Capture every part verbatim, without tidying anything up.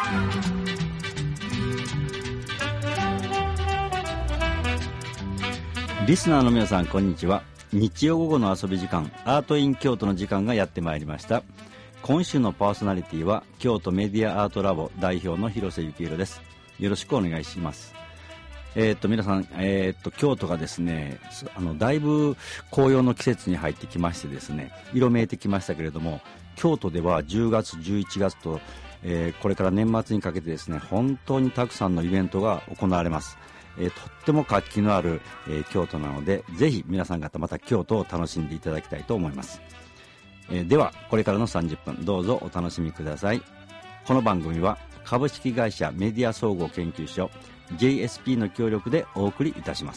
リスナーの皆さん、こんにちは。日曜午後の遊び時間、アートイン京都の時間がやってまいりました。今週のパーソナリティは京都メディアアートラボ代表の広瀬幸宏です。よろしくお願いします。えー、っと皆さん、えー、っと京都がですね、あのだいぶ紅葉の季節に入ってきましてですね、色めいてきましたけれども、京都ではじゅうがつじゅういちがつと、えー、これから年末にかけてですね、本当にたくさんのイベントが行われます。えー、とっても活気のある、えー、京都なので、ぜひ皆さん方また京都を楽しんでいただきたいと思います。えー、ではこれからのさんじゅっぷん、どうぞお楽しみください。この番組は株式会社メディア総合研究所 ジェイエスピー の協力でお送りいたします。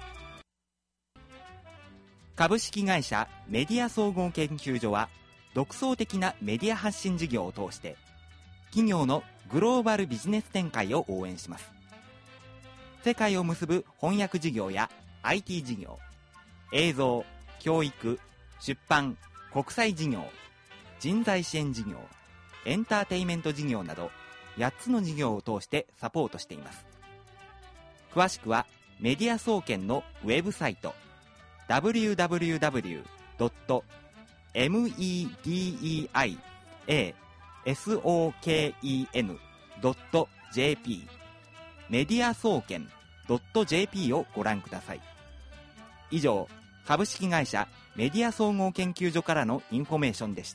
株式会社メディア総合研究所は、独創的なメディア発信事業を通して企業のグローバルビジネス展開を応援します。世界を結ぶ翻訳事業や アイティー 事業、映像、教育、出版、国際事業、人材支援事業、エンターテイメント事業などやっつの事業を通してサポートしています。詳しくはメディア総研のウェブサイト ダブリューダブリューダブリュードットメディア総研ドットジェーピー メディア総研 .jp をご覧ください。以上、株式会社メディア総合研究所からのインフォメーションでした。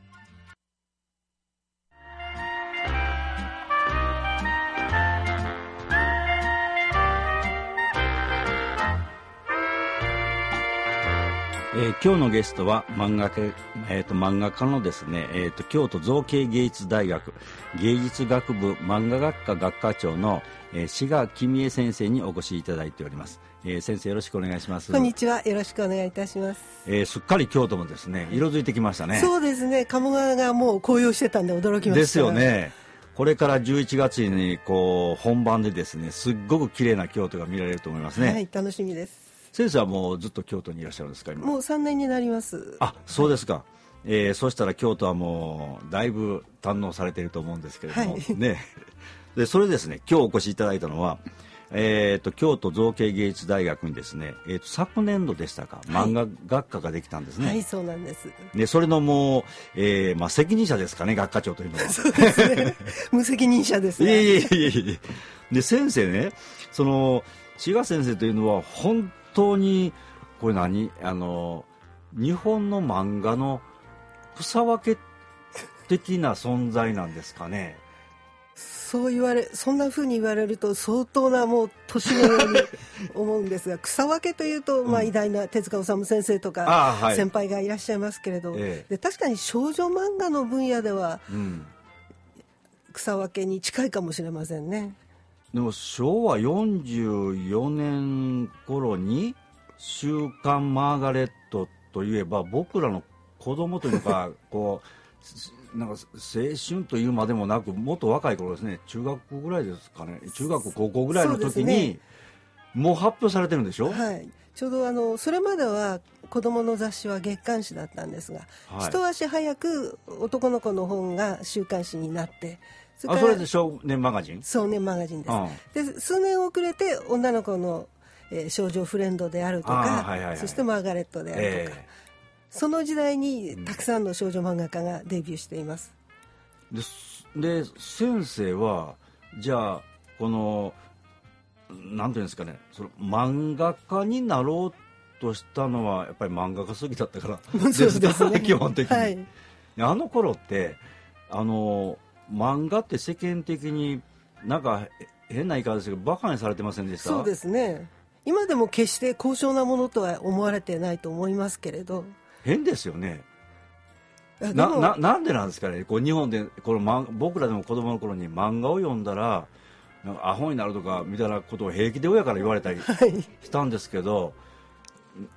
えー、今日のゲストは漫画家、えー、と漫画家のですね、えー、と京都造形芸術大学芸術学部漫画学科学科長の、えー、志賀公恵先生にお越しいただいております。えー、先生、よろしくお願いします。 こんにちは、よろしくお願いいたします。 えー、すっかり京都もですね、色づいてきましたね。 そうですね、鴨川がもう紅葉してたんで驚きました。 ですよね。これからじゅういちがつにこう本番でですね、すっごく綺麗な京都が見られると思いますね。 はい、楽しみです。 先生はもうずっと京都にいらっしゃるんですか？今もうさんねんになります。 あ、そうですか。はい、えー、そうしたら京都はもうだいぶ堪能されていると思うんですけれども、はい、ね。でそれですね、今日お越しいただいたのは、えー、と京都造形芸術大学にですね、えー、と昨年度でしたか、漫画学科ができたんですね。 はい、はい、そうなんです。 でそれのもう、えーまあ、責任者ですかね、学科長というのは。 そうですね、無責任者ですね。 いえいえいえいえ。で先生ね、その志賀先生というのは本当にこれ何あの日本の漫画の草分け的な存在なんですかね。 そう言われ、そんな風に言われると相当なもう年のように思うんですが、草分けというと、まあ、偉大な手塚治虫先生とか先輩がいらっしゃいますけれど、はい、で確かに少女漫画の分野では、うん、草分けに近いかもしれませんね。 でもしょうわよんじゅうよねん頃に週刊マーガレットといえば、僕らの子供というかこうなんか青春というまでもなく、もっと若い頃ですね、中学校ぐらいですかね、中学校高校ぐらいの時に、ね、もう発表されてるんでしょ。 はい、ちょうどあのそれまでは子供の雑誌は月刊誌だったんですが、はい、一足早く男の子の本が週刊誌になって、 それから、あ、それで少年マガジン少年マガジンです、うん、で数年遅れて女の子の、えー、少女フレンドであるとか、はいはいはい、そしてマーガレットであるとか、えーその時代にたくさんの少女漫画家がデビューしています。 で、で先生はじゃあこのなんていうんですかね、その漫画家になろうとしたのはやっぱり漫画家好きだったからですかね、基本的に、はい、あの頃ってあの漫画って世間的になんか変な言い方ですけどバカにされてませんでした？ そうですね。今でも決して高尚なものとは思われてないと思いますけれど、 変ですよね。な, な, なんでなんですかね。こう日本でこの、ま、僕らでも子供の頃に漫画を読んだらなんかアホになるとかみたいなことを平気で親から言われたりしたんですけど、はい、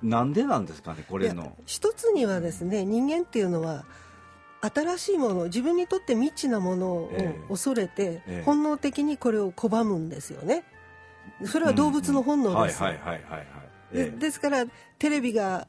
なんでなんですかね、これの。 一つにはですね、人間っていうのは新しいもの、自分にとって未知なものを恐れて、えー、本能的にこれを拒むんですよね。それは動物の本能です。ですからテレビが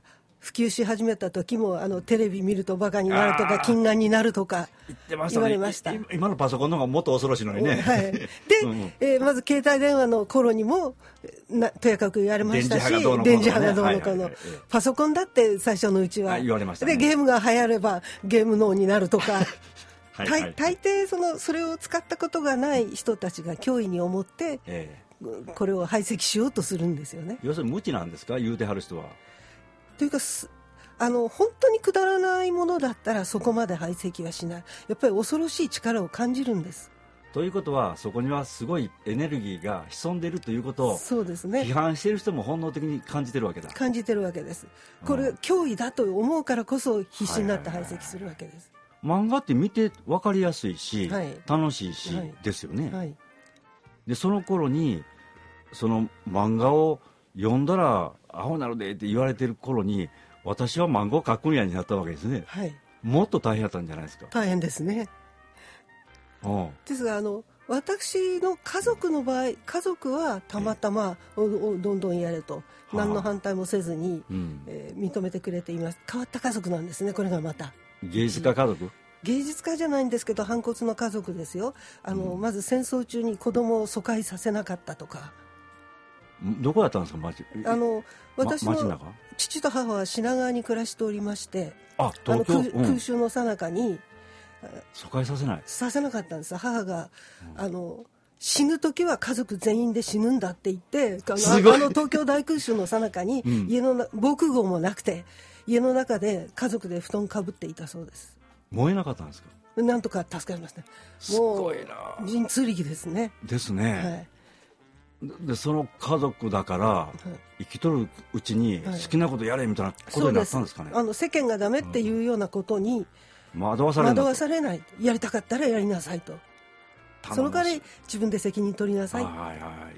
普及し始めた時もあのテレビ見るとバカになるとか近眼になるとか言われました。 今のパソコンの方がもっと恐ろしいのにね、 はい、で、うんえー、まず携帯電話の頃にもなとやかく言われましたし、電磁波がどうのこうの、パソコンだって最初のうちは言われましたね。 でゲームが流行ればゲーム脳になるとかはい、はい、大抵そのそれを使ったことがない人たちが脅威に思って、えー、これを排斥しようとするんですよね。 要するに無知なんですか、言うてはる人は。 というかあの本当にくだらないものだったらそこまで排斥はしない。やっぱり恐ろしい力を感じるんです。 ということはそこにはすごいエネルギーが潜んでいるということをそうですね、 批判している人も本能的に感じてるわけだ。 感じてるわけです。これ、うん、脅威だと思うからこそ必死になって排斥するわけです。 漫画って見て分かりやすいし、はい、楽しいし、はい、ですよね、はい、でその頃にその漫画を読んだらアホなるでって言われてる頃に私は漫画を描くんやになったわけですね、はい、もっと大変だったんじゃないですか。 大変ですね。ですがあの私の家族の場合、家族はたまたまどんどんやれと何の反対もせずに、うん、えー、認めてくれています。変わった家族なんですね。これがまた芸術家家族、 芸術家じゃないんですけど反骨の家族ですよ。あの、うん、まず戦争中に子供を疎開させなかったとか。 どこだったんですか、町。 あの私の父と母は品川に暮らしておりまして、あ東京、あの 空,、うん、空襲の最中に疎開させないさせなかったんです。母が、うん、あの死ぬ時は家族全員で死ぬんだって言ってあの, あの東京大空襲の最中に、うん、家の防空壕もなくて家の中で家族で布団かぶっていたそうです。 燃えなかったんですか。 なんとか助かりました。 すごいな。 神通力ですね。 ですね、はい、でその家族だから、はい、生きとるうちに好きなことやれみたいなことになったんですかね、 はい、あの世間がダメっていうようなことに惑わされない、 惑わされない。やりたかったらやりなさいと。その代わり自分で責任取りなさい。 はいはい、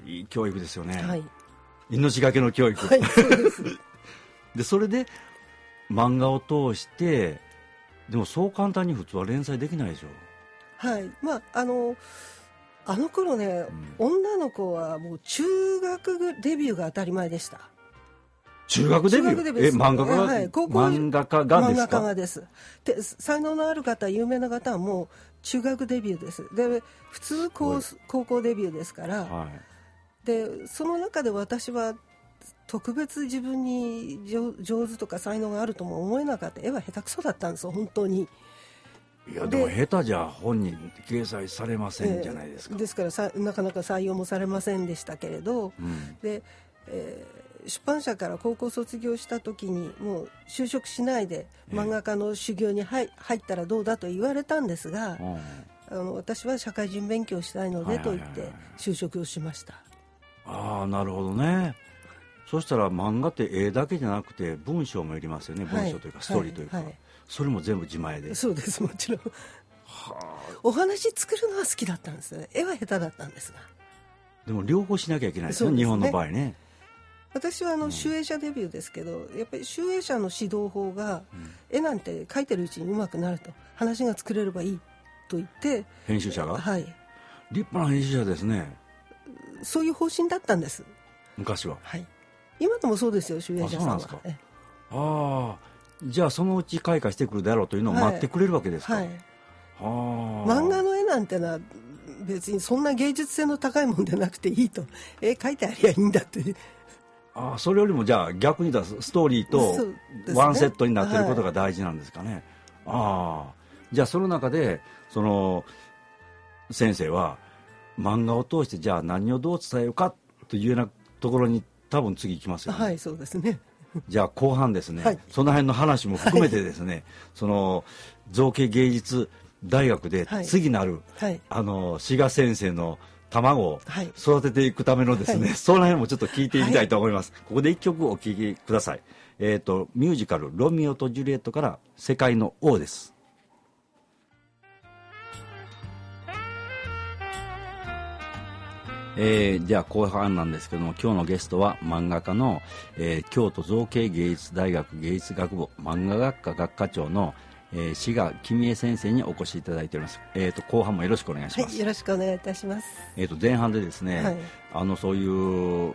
いい教育ですよね、はい、 命がけの教育、 はい、そうですでそれで漫画を通してでもそう簡単に普通は連載できないでしょ。 はい、まああのあの頃ね、うん、女の子はもう中学デビューが当たり前でした。 中学デビュー、え漫画家が、はい、高校漫画家がですか。漫画家がです。 で才能のある方有名な方はもう中学デビューです。で普通高高校デビューですから、はい、でその中で私は特別自分に上手とか才能があるとも思えなかった。絵は下手くそだったんですよ本当に。 いやでも下手じゃ本に掲載されませんじゃないですか、 えー、ですからさなかなか採用もされませんでしたけれど、うん、で、えー、出版社から高校卒業した時にもう就職しないで漫画家の修行に 入, 入ったらどうだと言われたんですが、あの私は社会人勉強したいのでと言って就職をしました。 ああなるほどね。そしたら漫画って絵だけじゃなくて文章もいりますよね。文章というかストーリーというか、はいはいはい、それも全部自前で。 そうですもちろん、はあ、お話作るのは好きだったんですよね。絵は下手だったんですが。 でも両方しなきゃいけないですね、日本の場合ね。 私はあの集英社デビューですけど、うん、やっぱり集英社の指導法が、うん、絵なんて描いてるうちにうまくなると話が作れればいいと言って編集者が、 はい、 立派な編集者ですね。 そういう方針だったんです昔は、 はい、今でもそうですよ集英社さんは。あ、そうなんですか。 ああじゃあそのうち開花してくるだろうというのを待ってくれるわけですか、はいはい、は漫画の絵なんてのは別にそんな芸術性の高いもんでなくていいと、絵描いてありゃいいんだってああそれよりもじゃあ逆に言ったらストーリーとワンセットになっていることが大事なんですかね、はい、ああじゃあその中でその先生は漫画を通してじゃあ何をどう伝えようかというようなところに多分次行きますよね。 はいそうですね。 じゃあ後半ですね、はい、その辺の話も含めてですね、はい、その造形芸術大学で次なる、はい、あの志賀先生の卵を育てていくためのですね、はい、その辺もちょっと聞いてみたいと思います、はい、ここで一曲お聴きください。えーとミュージカルロミオとジュリエットから世界の王です。えー、じゃあ後半なんですけども、今日のゲストは漫画家の、えー、京都造形芸術大学芸術学部漫画学科学科長の、えー、志賀公恵先生にお越しいただいております。えー、と後半もよろしくお願いします。 はい、よろしくお願いいたします。 えー、と前半でですね、はい、あのそういう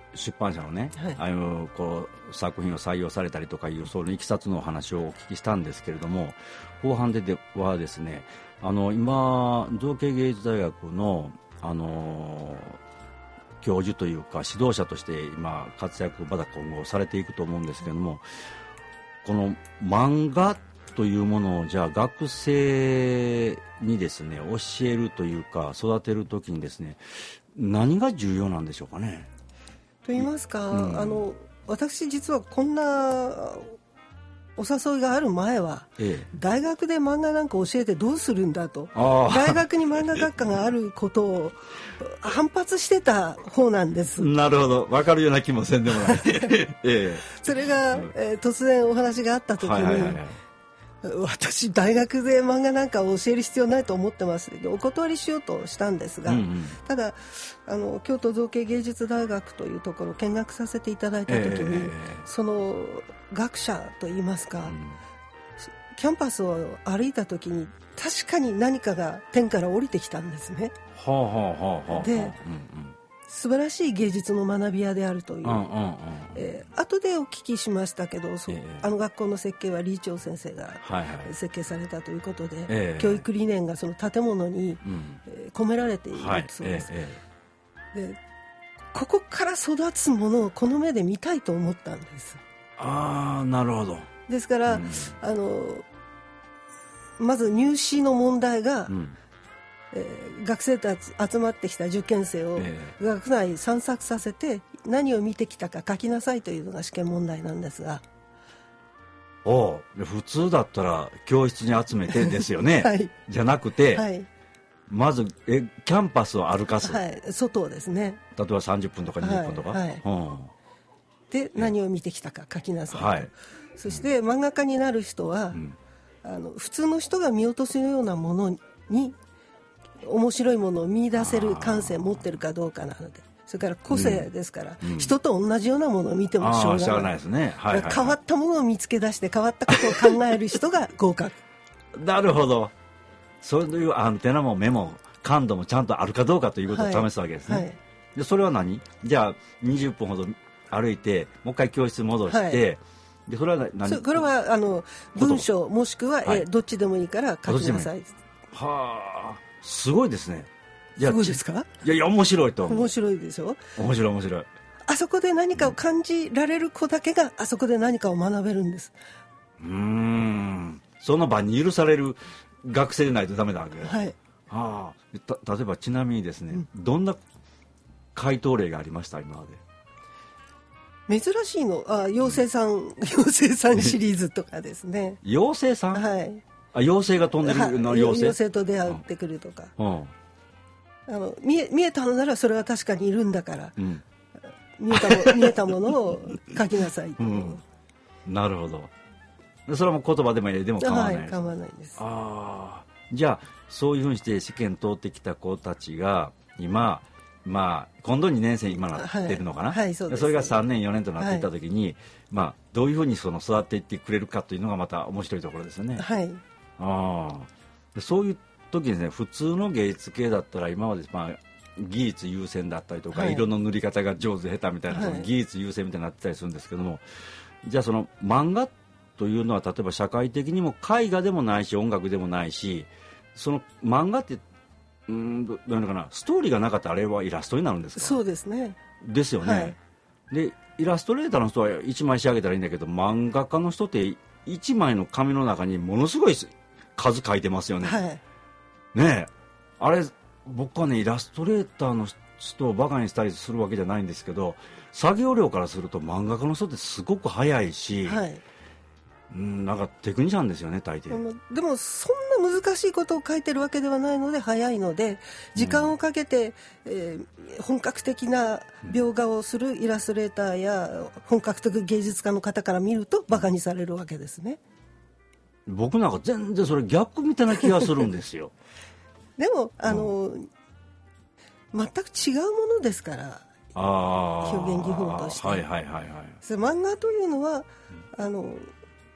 出版社のね、はい、ああいうこう作品を採用されたりとかいうそのいきさつのお話をお聞きしたんですけれども、後半ではですね、あの今造形芸術大学の、あのー、教授というか指導者として今活躍まだ今後されていくと思うんですけれども、この漫画というものをじゃあ学生にですね教えるというか育てるときにですね、何が重要なんでしょうかね。 と言いますか、うん、あの私実はこんなお誘いがある前は、ええ、大学で漫画なんか教えてどうするんだと、大学に漫画学科があることを反発してた方なんです。 なるほど、分かるような気もせんでもない、ええ、それが、えー、突然お話があった時に、はいはいはいはい、私大学で漫画なんかを教える必要ないと思ってますお断りしようとしたんですが、うんうん、ただあの京都造形芸術大学というところを見学させていただいた時に、えー、その学者といいますか、うん、キャンパスを歩いた時に確かに何かが天から降りてきたんですね。はあはあはあ、で、うんうん、素晴らしい芸術の学び屋であるという、うんうんうん、えー、後でお聞きしましたけど、そう、えー、あの学校の設計は李朝先生が設計されたということで、はいはい、教育理念がその建物に、うんえー、込められているそうです、はいえー、でここから育つものをこの目で見たいと思ったんです。 ああ、なるほど。 ですから、うん、あのまず入試の問題が、うんえー、学生たち集まってきた受験生を学内散策させて何を見てきたか書きなさいというのが試験問題なんですが、 おう、普通だったら教室に集めてですよね、はい、じゃなくて、はい、まずえキャンパスを歩かす、 はい、外をですね、 例えばさんじゅっぷんとかにじゅっぷんとか、はいはいうん、 で何を見てきたか書きなさいと、はい、そして漫画家になる人は、うん、あの普通の人が見落とすようなものに面白いものを見出せる感性を持ってるかどうかなので、それから個性ですから、うん、人と同じようなものを見てもしょうがない、 ですね、はいはいはい、 変わったものを見つけ出して変わったことを考える人が合格なるほど、そういうアンテナも目も感度もちゃんとあるかどうかということを試すわけですね、はいはい、でそれは何じゃあにじゅっぷんほど歩いてもう一回教室に戻して、はい、でそれは何そこれはあの文章もしくは、はい、えどっちでもいいから書きなさい。 はあ、すごいですね。いやすごいですか。 いやいや面白いと思う。 面白いでしょ。 面白い面白い。 あそこで何かを感じられる子だけがあそこで何かを学べるんです。 うーん、その場に許される学生でないとダメなわけ。はい。はあ、た例えばちなみにですね、うん、どんな回答例がありました今まで。珍しいの、あ、妖精さん、妖精さんシリーズとかですね。 妖精さん。はい。あ、妖精が飛んでるの妖精。 妖精と出会ってくるとか。うん。あの 見え、見えたのならそれは確かにいるんだから、うん、見えたも見えたものを書きなさいと、うん、 なるほど。それはもう言葉でもいいでも構わないです、はい、 構わないです。 あ、じゃあそういうふうにして試験通ってきた子たちが今、まあ、今度にねん生今なってるのかな、はいはい、そうです。それがさんねんよねんとなっていった時に、はい、まあ、どういうふうにその育っていってくれるかというのがまた面白いところですよね。はい。あ、そういう時にですね、普通の芸術系だったら今まで、まあ、技術優先だったりとか、はい、色の塗り方が上手下手みたいな、はい、その技術優先みたいになってたりするんですけども、じゃあその漫画というのは例えば社会的にも絵画でもないし音楽でもないし、その漫画ってうーん ど, どういうのかな、ストーリーがなかったらあれはイラストになるんですか。 そうですね。 ですよね、はい、でイラストレーターの人はいちまい仕上げたらいいんだけど、漫画家の人っていちまいの紙の中にものすごい数書いてますよね、はい、ねえ、あれ僕はねイラストレーターの人をバカにしたりするわけじゃないんですけど、作業量からすると漫画家の人ってすごく早いし、はい、うん、なんかテクニシャンですよね大抵。 でもそんな難しいことを書いてるわけではないので早いので、時間をかけて、うん、えー、本格的な描画をするイラストレーターや本格的芸術家の方から見るとバカにされるわけですね。 僕なんか全然それ逆みたいな気がするんですよでもあの、うん、全く違うものですから、あ表現技法として、はいはいはいはい、漫画というのは、うん、あの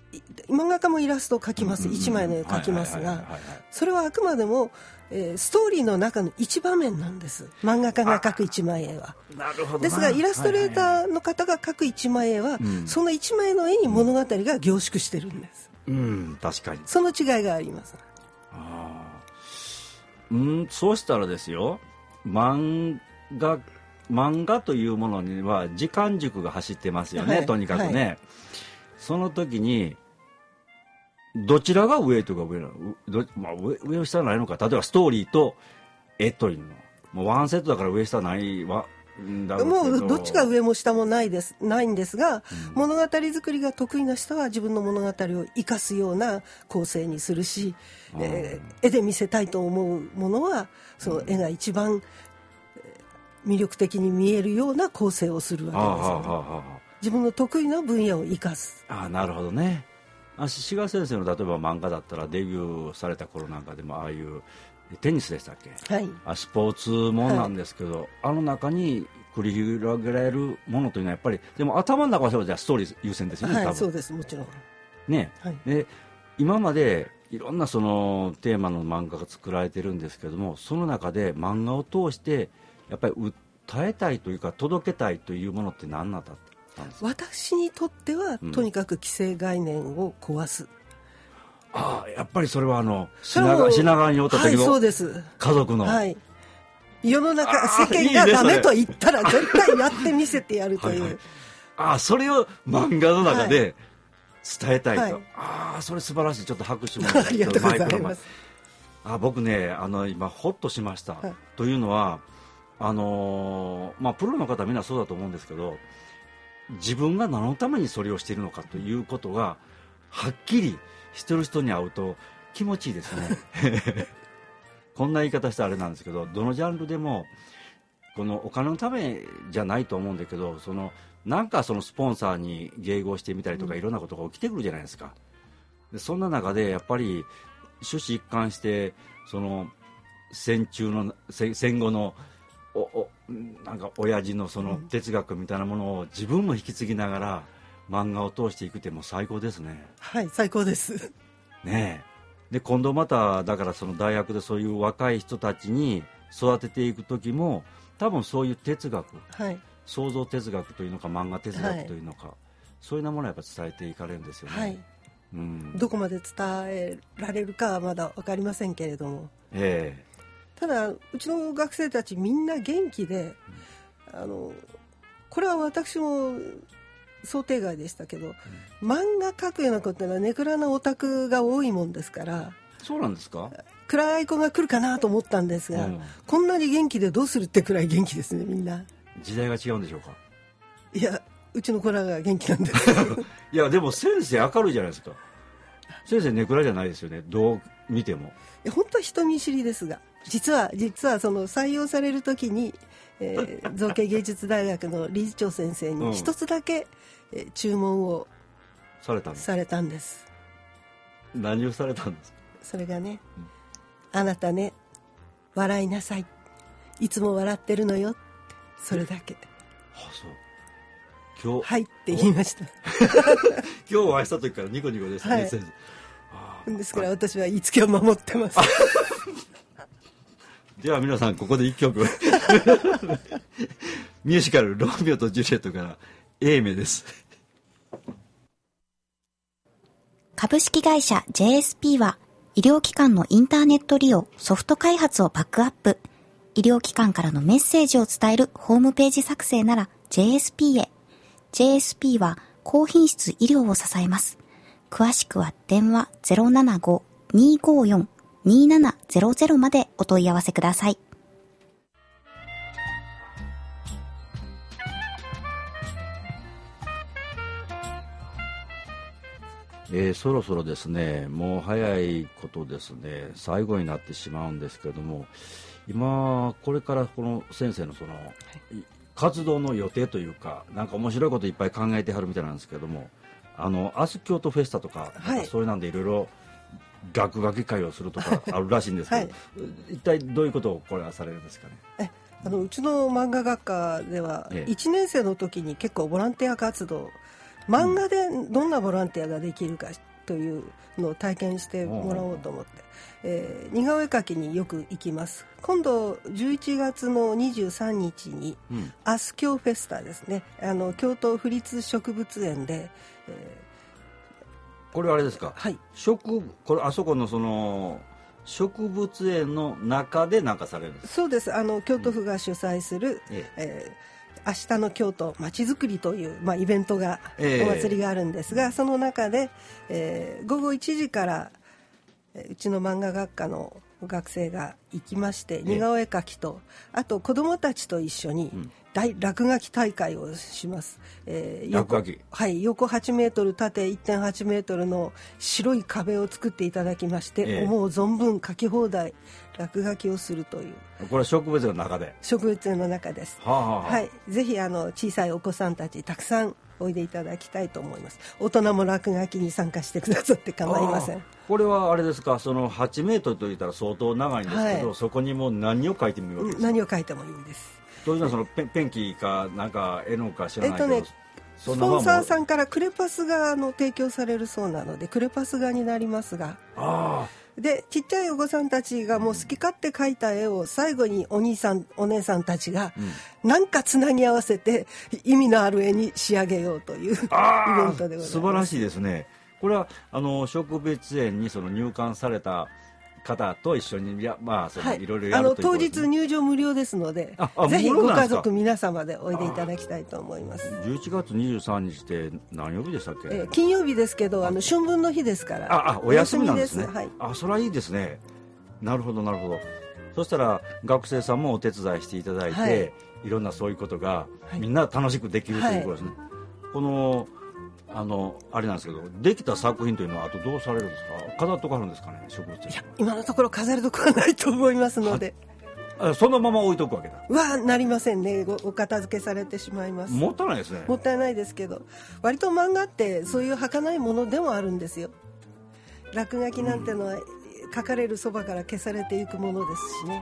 漫画家もイラストを描きます、いちまいの絵を描きますが、それはあくまでも、えー、ストーリーの中の一場面なんです。漫画家が描く一枚絵は。 なるほど。 ですがイラストレーターの方が描く一枚絵は、はいはいはい、その一枚の絵に物語が凝縮してるんです。 うん、うん、確かにその違いがあります。 あ、うん、そうしたらですよ、漫画漫画というものには時間軸が走ってますよね、はい、とにかくね、はい、その時にどちらが上とか上なの、ど、まあ、上, 上下ないのか、例えばストーリーと絵というのもうワンセットだから上下ないわだろうけど、 もうどっちが上も下もないですないんですが、うん、物語作りが得意な人は自分の物語を生かすような構成にするし、えー、絵で見せたいと思うものはその絵が一番魅力的に見えるような構成をするわけですよね、ああ自分の得意な分野を生かす。 ああ、なるほどね。志賀先生の例えば漫画だったらデビューされた頃なんかでもああいうテニスでしたっけ、はい、あスポーツものなんですけど、はい、あの中に繰り広げられるものというのはやっぱりでも頭の中はじゃあストーリー優先ですよね、 はい、 多分そうですもちろんね、はい、で今までいろんなそのテーマの漫画が作られてるんですけども、その中で漫画を通してやっぱり訴えたいというか届けたいというものって何なんだったんですか？ 私にとっては、うん、とにかく既成概念を壊す。 ああ、やっぱりそれはあの品川品川におった時の家族の、 はい、世の中世間がダメと言ったら絶対やってみせてやるという、はいはい、 ああそれを漫画の中で伝えたいと、はい、ああそれ素晴らしい。ちょっと拍手もありがとうございます。 あ僕ねあの今ホッとしました、はい、というのはあのーまあ、プロの方はみんなそうだと思うんですけど、自分が何のためにそれをしているのかということがはっきりしてる人に会うと気持ちいいですねこんな言い方したらあれなんですけど、どのジャンルでもこのお金のためじゃないと思うんだけど、そのなんかそのスポンサーに迎合してみたりとかいろんなことが起きてくるじゃないですか。でそんな中でやっぱり終始一貫してその戦中の戦後のおおなんか親父のその哲学みたいなものを自分も引き継ぎながら漫画を通していくってもう最高ですね。 はい最高ですねえ。で今度まただからその大学でそういう若い人たちに育てていく時も多分そういう哲学、はい、創造哲学というのか漫画哲学というのか、はい、そういうようなものをやっぱ伝えていかれるんですよね、はいうん、どこまで伝えられるかはまだ分かりませんけれども、ええただうちの学生たちみんな元気で、うん、あのこれは私も想定外でしたけど、うん、漫画描くような子ってのはネクラなオタクが多いもんですから。 そうなんですか？ 暗い子が来るかなと思ったんですが、うん、こんなに元気でどうするってくらい元気ですねみんな。 時代が違うんでしょうか？ いやうちの子らが元気なんですいやでも先生明るいじゃないですか。先生ネクラじゃないですよね、どう見ても。 本当は人見知りですが、実は実はその採用される時に、えー、造形芸術大学の理事長先生に一つだけ、うんえー、注文をされたされたんです。 何をされたんですか？ それがね、うん、あなたね笑いなさい、いつも笑ってるのよ、それだけ。 あそう今日はいって言いました今日お会いした時からニコニコですね、はい、先生。 ですから私は言いつけを守ってますでは皆さんここで一曲ミュージカルロミオとジュリエットから A 名です。 株式会社 ジェーエスピー は医療機関のインターネット利用、ソフト開発をバックアップ、医療機関からのメッセージを伝えるホームページ作成なら ジェーエスピー へ。 ジェーエスピー は高品質医療を支えます。詳しくは電話 ゼロななご にーごーよん にーななゼロゼロ までお問い合わせください。 えー、そろそろですね、もう早いことですね、最後になってしまうんですけれども、今これからこの先生のその、はい、活動の予定というか、なんか面白いこといっぱい考えてはるみたいなんですけれども、あの明日京都フェスタとか、はい、なんかそういうなんでいろいろ学学会をするとかあるらしいんですけど、はい、一体どういうことをこれはされるんですかね。 えあのうちの漫画学科では、ええ、いちねん生の時に結構ボランティア活動漫画でどんなボランティアができるかというのを体験してもらおうと思って、えー、似顔絵描きによく行きます。今度じゅういちがつのにじゅうさんにちに、うん、アスキョフェスタですね、あの京都府立植物園で、えー、これはあれですか、 はい、 植これあそこのその植物園の中で何かされるんですか？ そうです。あの京都府が主催する、うんええー、明日の京都まちづくりという、まあ、イベントが、えー、お祭りがあるんですが、その中で、えー、ごごいちじからうちの漫画学科の学生が行きまして、似顔絵描きとあと子どもたちと一緒に大落書き大会をします、えー、 落書き、 はい、横はちメートル縦 いってんはちメートルの白い壁を作っていただきまして、えー、思う存分描き放題落書きをするという。 これは植物園の中で？ 植物園の中です、はあはあ、はい、ぜひあの小さいお子さんたちたくさんおいでいただきたいと思います。大人も落書きに参加してくださって構いません。 これはあれですか、そのはちメートルといったら相当長いんですけど、はい、そこにもう何を描いてもいいわけですか？ 何を描いてもいいんです。 というのはそのペン、ペンキかなんか絵のか知らないけど、 えっとね、スポンサーさんからクレパス画の提供されるそうなのでクレパス画になりますが、 あでちっちゃいお子さんたちがもう好き勝手描いた絵を最後にお兄さんお姉さんたちが何かつなぎ合わせて意味のある絵に仕上げようというイベントでございます。 素晴らしいですね。これはあの植物園にその入館された方と一緒に、いや、まあ、そのいろいろやるということですね。 当日入場無料ですので、ぜひご家族皆様でおいでいただきたいと思います。 じゅういちがつにじゅうさんにちって何曜日でしたっけ？ えー、金曜日ですけど、あの春分の日ですから。 ああ、お休みなんですね。 はい、 あ、それはいいですね。なるほどなるほど。そしたら学生さんもお手伝いしていただいて、はい、いろんなそういうことが、はい、みんな楽しくできるということですね。はい、このあのあれなんですけど、できた作品というのはあとどうされるんですか？飾っとかあるんですかね、植物園。 いや、今のところ飾るとこはないと思いますので。 あ、そのまま置いとくわけだ。 はなりませんね。 お, お片付けされてしまいます。 もったいないですね。 もったいないですけど、割と漫画ってそういう儚いものでもあるんですよ。落書きなんてのは、うん、描かれるそばから消されていくものですしね。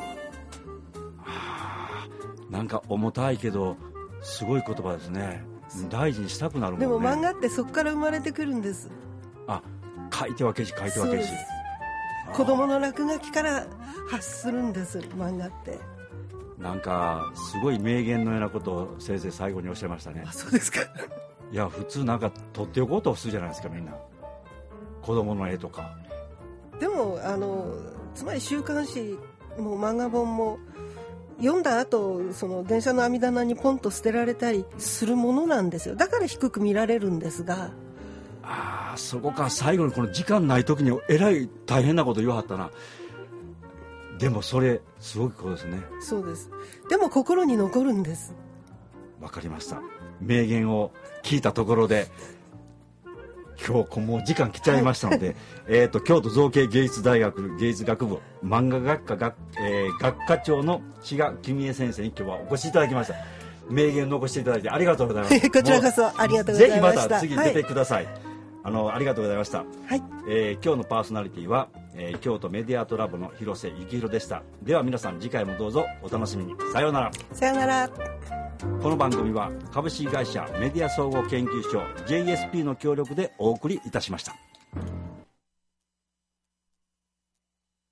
はあ、なんか重たいけどすごい言葉ですね。大事にしたくなるもんね。 でも漫画ってそこから生まれてくるんです。 あ、書いては消し書いては消し、 子供の落書きから発するんです、漫画って。 なんかすごい名言のようなことを先生最後におっしゃいましたね。 あ、そうですか。 いや、普通なんか撮っておこうとするじゃないですか、みんな子供の絵とか。 でもあのつまり週刊誌も漫画本も読んだ後、その電車の網棚にポンと捨てられたりするものなんですよ。だから低く見られるんですが。 ああ、そこか。最後にこの時間ない時にえらい大変なこと言わはったな。でもそれすごいことですね。 そうです。でも心に残るんです。 わかりました。名言を聞いたところで今日もう時間来ちゃいましたので、はい、えーと京都造形芸術大学芸術学部漫画学科学、えー、学科長の志賀公恵先生に今日はお越しいただきました。名言残していただいてありがとうございます。 こちらこそありがとうございました。 ぜひまた次出てください。はい、あのありがとうございました。 はい、 えー、今日のパーソナリティは、えー、京都メディアアートラボの広瀬幸宏でした。では皆さん次回もどうぞお楽しみに。さようなら。 さようなら。 この番組は株式会社メディア総合研究所 ジェイエスピー の協力でお送りいたしました。